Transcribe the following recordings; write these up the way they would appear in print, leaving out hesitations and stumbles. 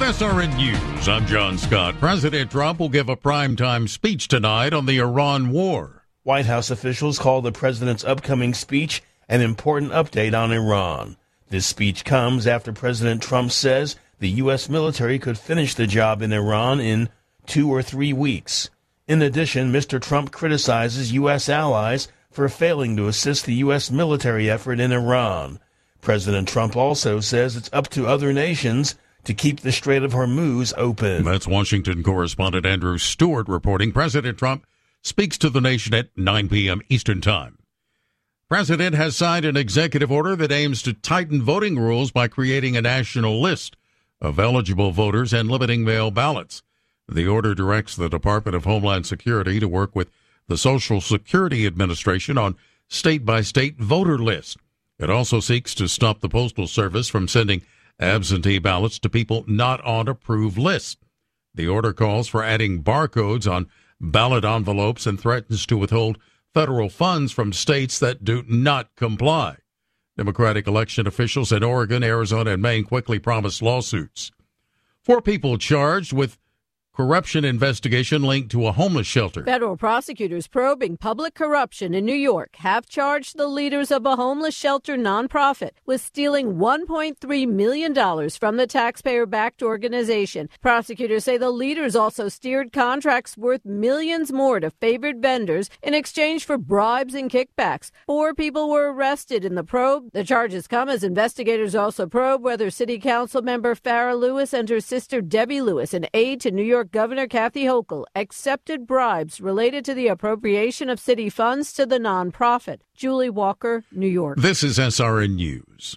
With SRN News, I'm John Scott. President Trump will give a primetime speech tonight on the Iran war. White House officials call the president's upcoming speech an important update on Iran. This speech comes after President Trump says the U.S. military could finish the job in Iran in 2 or 3 weeks. In addition, Mr. Trump criticizes U.S. allies for failing to assist the U.S. military effort in Iran. President Trump also says it's up to other nations to keep the Strait of Hormuz open. That's Washington correspondent Andrew Stewart reporting. President Trump speaks to the nation at 9 p.m. Eastern Time. President has signed an executive order that aims to tighten voting rules by creating a national list of eligible voters and limiting mail ballots. The order directs the Department of Homeland Security to work with the Social Security Administration on state-by-state voter lists. It also seeks to stop the Postal Service from sending absentee ballots to people not on approved lists. The order calls for adding barcodes on ballot envelopes and threatens to withhold federal funds from states that do not comply. Democratic election officials in Oregon, Arizona, and Maine quickly promised lawsuits. 4 people charged with corruption investigation linked to a homeless shelter. Federal prosecutors probing public corruption in New York have charged the leaders of a homeless shelter nonprofit with stealing $1.3 million from the taxpayer-backed organization. Prosecutors say the leaders also steered contracts worth millions more to favored vendors in exchange for bribes and kickbacks. 4 people were arrested in the probe. The charges come as investigators also probe whether City Council member Farrah Lewis and her sister Debbie Lewis, an aide to New York Governor Kathy Hochul, accepted bribes related to the appropriation of city funds to the nonprofit. Julie Walker, New York. This is SRN News.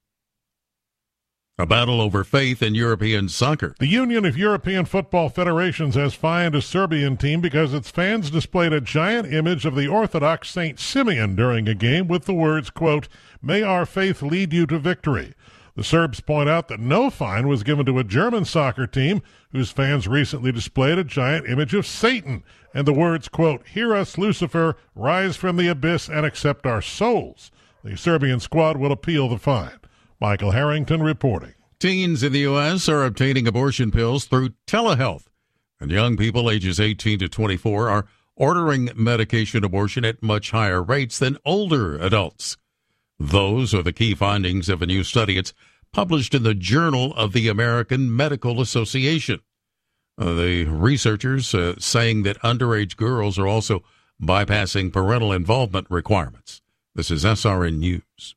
A battle over faith in European soccer. The Union of European Football Federations has fined a Serbian team because its fans displayed a giant image of the Orthodox Saint Simeon during a game with the words, quote, "May our faith lead you to victory." The Serbs point out that no fine was given to a German soccer team whose fans recently displayed a giant image of Satan and the words, quote, "Hear us, Lucifer, rise from the abyss and accept our souls." The Serbian squad will appeal the fine. Michael Harrington reporting. Teens in the U.S. are obtaining abortion pills through telehealth, and young people ages 18 to 24 are ordering medication abortion at much higher rates than older adults. Those are the key findings of a new study. It's published in the Journal of the American Medical Association. The researchers saying that underage girls are also bypassing parental involvement requirements. This is SRN News.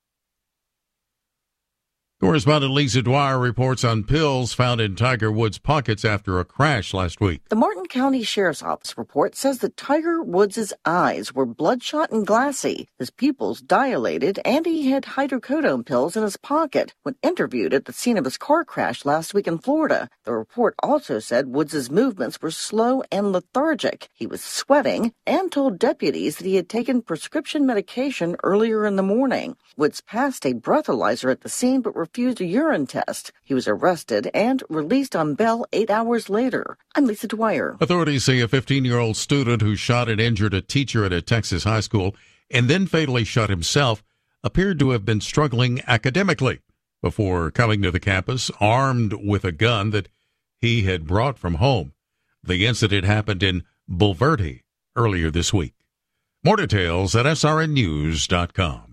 Correspondent Lisa Dwyer reports on pills found in Tiger Woods' pockets after a crash last week. The Martin County Sheriff's Office report says that Tiger Woods' eyes were bloodshot and glassy, his pupils dilated, and he had hydrocodone pills in his pocket when interviewed at the scene of his car crash last week in Florida. The report also said Woods' movements were slow and lethargic. He was sweating and told deputies that he had taken prescription medication earlier in the morning. Woods passed a breathalyzer at the scene but refused a urine test. He was arrested and released on bail 8 hours later. I'm Lisa Dwyer. Authorities say a 15-year-old student who shot and injured a teacher at a Texas high school and then fatally shot himself appeared to have been struggling academically before coming to the campus armed with a gun that he had brought from home. The incident happened in Bulverde earlier this week. More details at srnnews.com.